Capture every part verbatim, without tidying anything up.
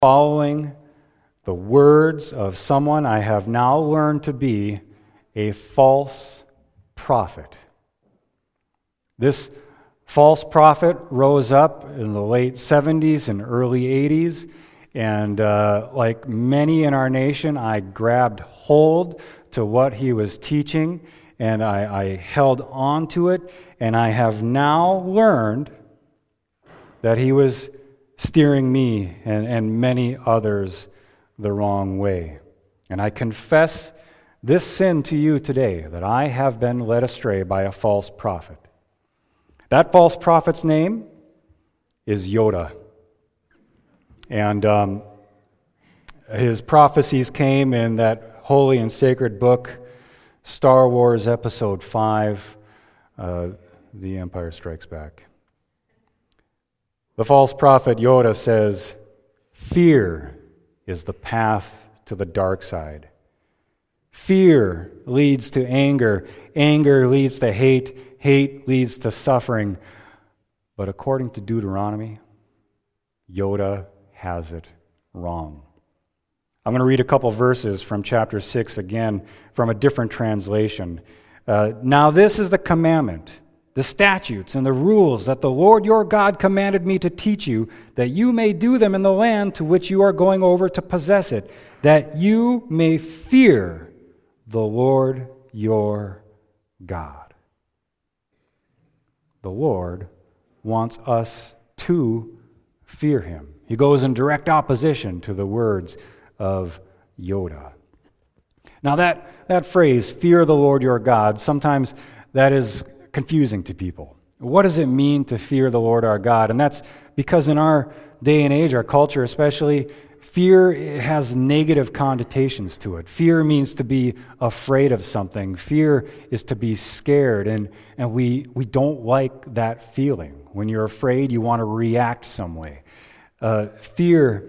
following the words of someone I have now learned to be a false prophet. This false prophet rose up in the late seventies and early eighties, and uh, like many in our nation, I grabbed hold to what he was teaching, and I, I held on to it, and I have now learned that he was steering me and, and many others the wrong way. And I confess this sin to you today, that I have been led astray by a false prophet. That false prophet's name is Yoda. And um, his prophecies came in that holy and sacred book, Star Wars Episode five, uh, The Empire Strikes Back. The false prophet Yoda says, "Fear is the path to the dark side. Fear leads to anger. Anger leads to hate. Hate leads to suffering." But according to Deuteronomy, Yoda has it wrong. I'm going to read a couple verses from chapter six again from a different translation. Uh, "Now this is the commandment, the statutes and the rules that the Lord your God commanded me to teach you, that you may do them in the land to which you are going over to possess it, that you may fear the Lord your God." The Lord wants us to fear him. He goes in direct opposition to the words of Yoda. Now that, that phrase, "fear the Lord your God," sometimes that is confusing to people. What does it mean to fear the Lord our God? And that's because in our day and age, our culture especially, fear has negative connotations to it. Fear means to be afraid of something. Fear is to be scared, and, and we, we don't like that feeling. When you're afraid, you want to react some way. Uh, fear,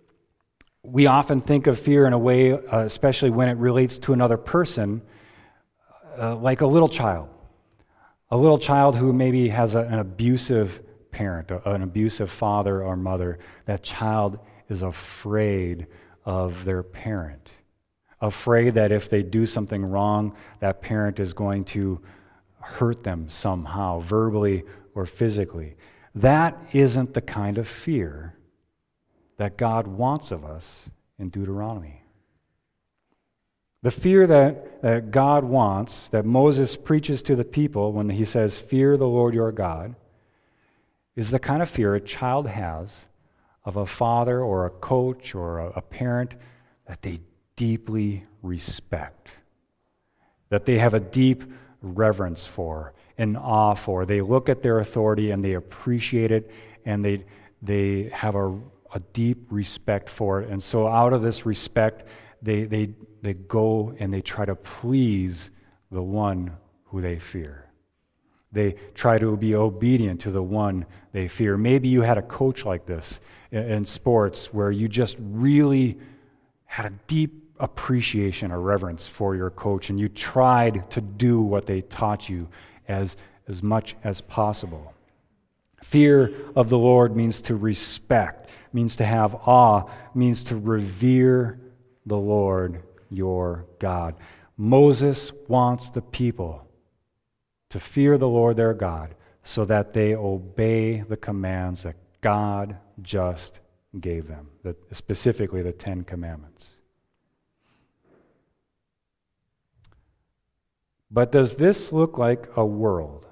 we often think of fear in a way, uh, especially when it relates to another person, uh, like a little child. A little child who maybe has a, an abusive parent, a, an abusive father or mother. That child is afraid of their parent, afraid that if they do something wrong, that parent is going to hurt them somehow, verbally or physically. That isn't the kind of fear that God wants of us in Deuteronomy. The fear that, that God wants, that Moses preaches to the people when he says, "Fear the Lord your God," is the kind of fear a child has of a father or a coach or a, a parent that they deeply respect, that they have a deep reverence for, and awe for. They look at their authority and they appreciate it, and they, they have a, a deep respect for it. And so out of this respect, they, they, they go and they try to please the one who they fear. They try to be obedient to the one they fear. Maybe you had a coach like this in sports where you just really had a deep appreciation or reverence for your coach, and you tried to do what they taught you as, as much as possible. Fear of the Lord means to respect, means to have awe, means to revere the Lord your God. Moses wants the people to fear the Lord their God so that they obey the commands that God just gave them, the, specifically the Ten Commandments. But does this look like a world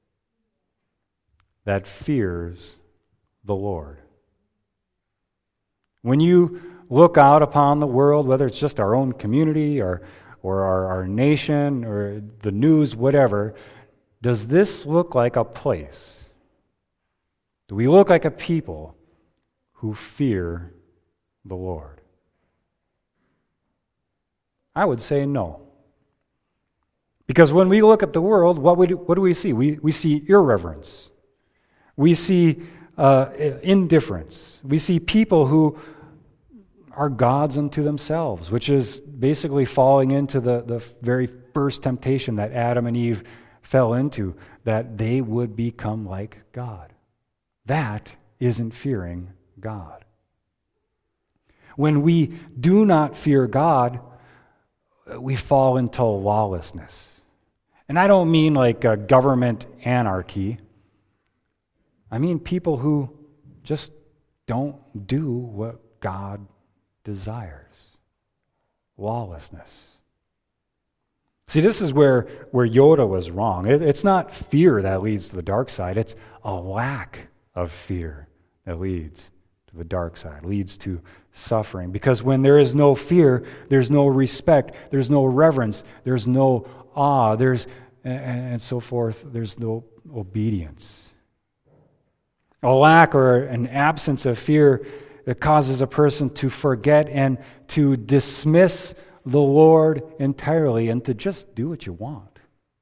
that fears the Lord? When you look out upon the world, whether it's just our own community or, or our, our nation or the news, whatever, does this look like a place? Do we look like a people who fear the Lord? I would say no. Because when we look at the world, what, we do, what do we see? We, we see irreverence. We see uh, indifference. We see people who are gods unto themselves, which is basically falling into the, the very first temptation that Adam and Eve fell into, that they would become like God. That isn't fearing God. When we do not fear God, we fall into lawlessness. And I don't mean like a government anarchy. I mean people who just don't do what God desires. Lawlessness. See, this is where, where Yoda was wrong. It, it's not fear that leads to the dark side. It's a lack of fear that leads to the dark side, leads to suffering. Because when there is no fear, there's no respect, there's no reverence, there's no awe, there's and, and so forth, there's no obedience. A lack or an absence of fear that causes a person to forget and to dismiss the Lord entirely and to just do what you want,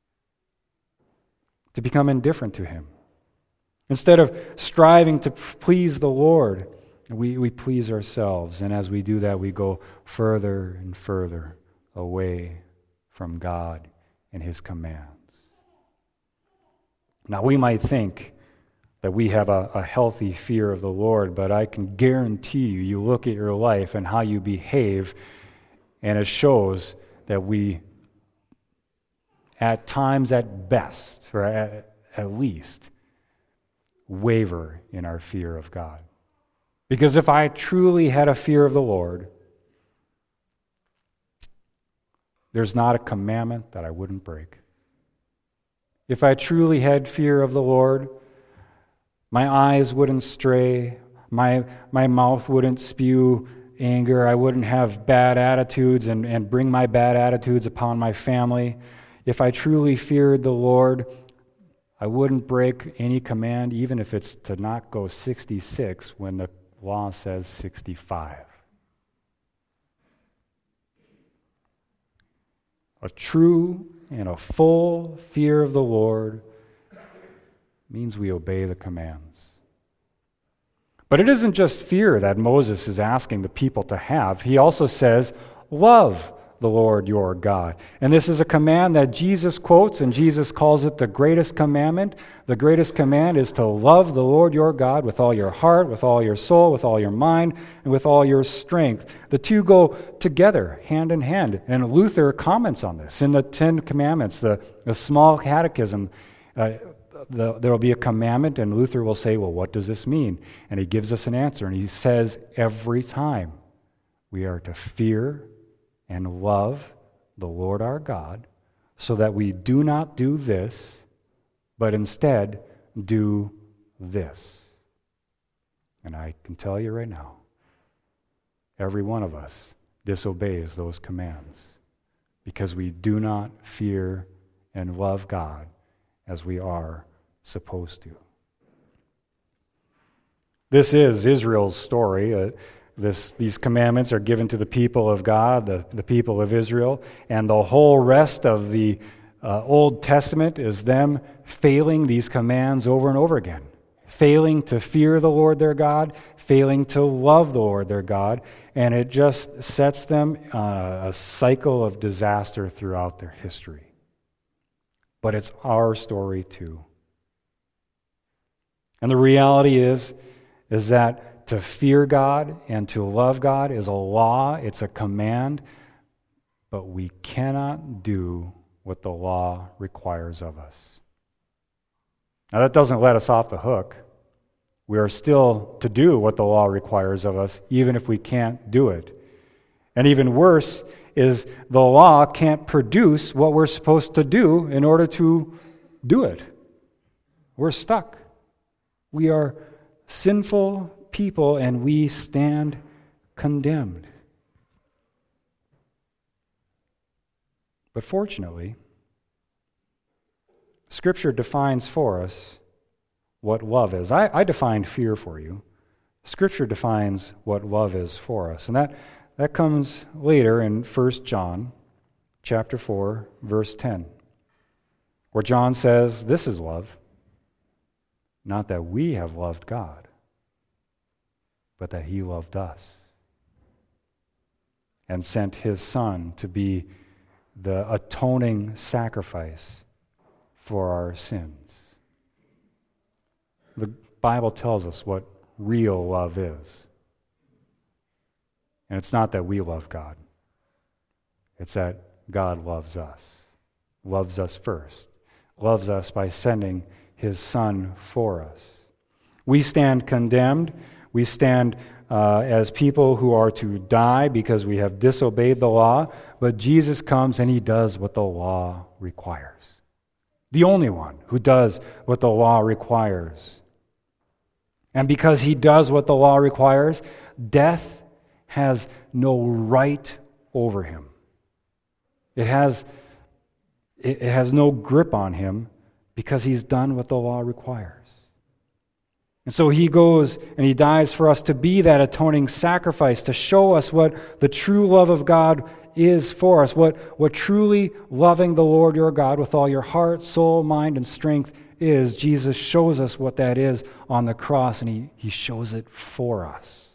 to become indifferent to Him. Instead of striving to please the Lord, we, we please ourselves, and as we do that, we go further and further away from God and His commands. Now, we might think that we have a, a healthy fear of the Lord, but I can guarantee you, you look at your life and how you behave, and it shows that we, at times at best, or at, at least, waver in our fear of God. Because if I truly had a fear of the Lord, there's not a commandment that I wouldn't break. If I truly had fear of the Lord, my eyes wouldn't stray, my, my mouth wouldn't spew anger, I wouldn't have bad attitudes and, and bring my bad attitudes upon my family. If I truly feared the Lord, I wouldn't break any command, even if it's to not go sixty-six when the law says sixty-five. A true and a full fear of the Lord means we obey the commands. But it isn't just fear that Moses is asking the people to have. He also says, love the Lord your God. And this is a command that Jesus quotes, and Jesus calls it the greatest commandment. The greatest command is to love the Lord your God with all your heart, with all your soul, with all your mind, and with all your strength. The two go together, hand in hand. And Luther comments on this in the Ten Commandments, the, the small catechism. Uh, the, there will be a commandment, and Luther will say, well, what does this mean? And he gives us an answer, and he says every time we are to fear and love the Lord our God, so that we do not do this, but instead do this. And I can tell you right now, every one of us disobeys those commands because we do not fear and love God as we are supposed to. This is Israel's story. Uh, This, these commandments are given to the people of God, the, the people of Israel, and the whole rest of the uh, Old Testament is them failing these commands over and over again, failing to fear the Lord their God, failing to love the Lord their God, and it just sets them on a cycle of disaster throughout their history. But it's our story too. And the reality is, is that to fear God and to love God is a law, it's a command, but we cannot do what the law requires of us. Now that doesn't let us off the hook. We are still to do what the law requires of us, even if we can't do it. And even worse is the law can't produce what we're supposed to do in order to do it. We're stuck. We are sinful people, and we stand condemned. But fortunately, Scripture defines for us what love is. I, I defined fear for you. Scripture defines what love is for us. And that, that comes later in First John chapter four, verse ten, where John says, this is love, not that we have loved God, but that He loved us and sent His Son to be the atoning sacrifice for our sins. The Bible tells us what real love is. And it's not that we love God. It's that God loves us, loves us first, loves us by sending his Son for us. We stand condemned. We stand uh, as people who are to die because we have disobeyed the law, but Jesus comes and he does what the law requires. The only one who does what the law requires. And because he does what the law requires, death has no right over him. It has, it has no grip on him because he's done what the law requires. And so he goes and he dies for us to be that atoning sacrifice, to show us what the true love of God is for us, what, what truly loving the Lord your God with all your heart, soul, mind, and strength is. Jesus shows us what that is on the cross, and he, he shows it for us.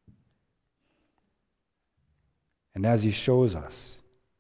And as he shows us,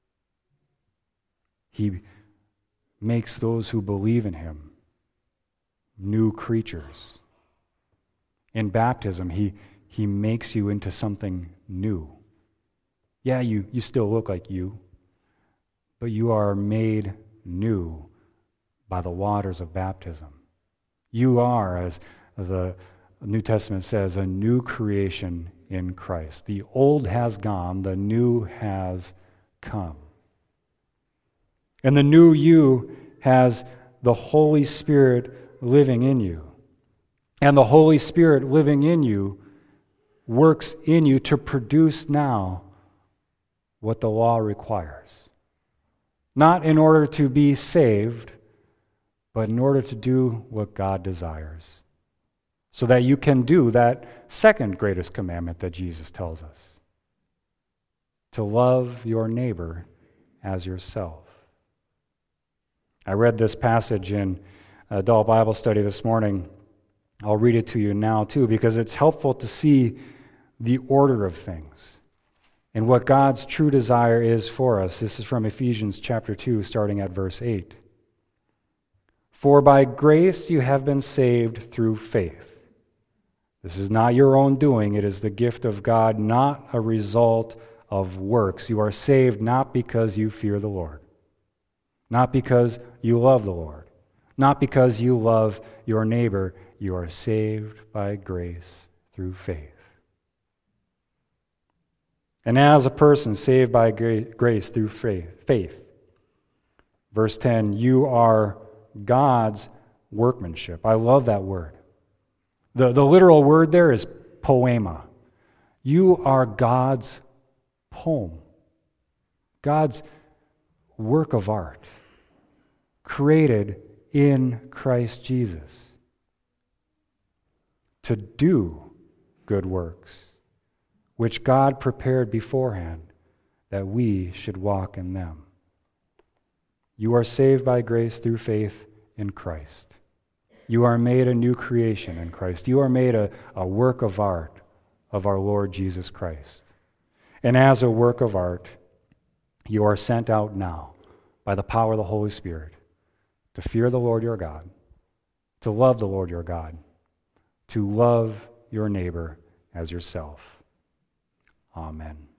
he makes those who believe in him new creatures. In baptism, he, he makes you into something new. Yeah, you, you still look like you, but you are made new by the waters of baptism. You are, as the New Testament says, a new creation in Christ. The old has gone, the new has come. And the new you has the Holy Spirit living in you. And the Holy Spirit living in you works in you to produce now what the law requires. Not in order to be saved, but in order to do what God desires. So that you can do that second greatest commandment that Jesus tells us. To love your neighbor as yourself. I read this passage in adult Bible study this morning. I'll read it to you now too, because it's helpful to see the order of things and what God's true desire is for us. This is from Ephesians chapter two, starting at verse eight. For by grace you have been saved through faith. This is not your own doing. It is the gift of God, not a result of works. You are saved not because you fear the Lord, not because you love the Lord, not because you love your neighbor. You are saved by grace through faith. And as a person saved by grace through faith, verse ten, you are God's workmanship. I love that word. The, the literal word there is poema. You are God's poem, God's work of art, created in Christ Jesus to do good works, which God prepared beforehand that we should walk in them. You are saved by grace through faith in Christ. You are made a new creation in Christ. You are made a, a work of art of our Lord Jesus Christ. And as a work of art, you are sent out now by the power of the Holy Spirit to fear the Lord your God, to love the Lord your God, to love your neighbor as yourself. Amen.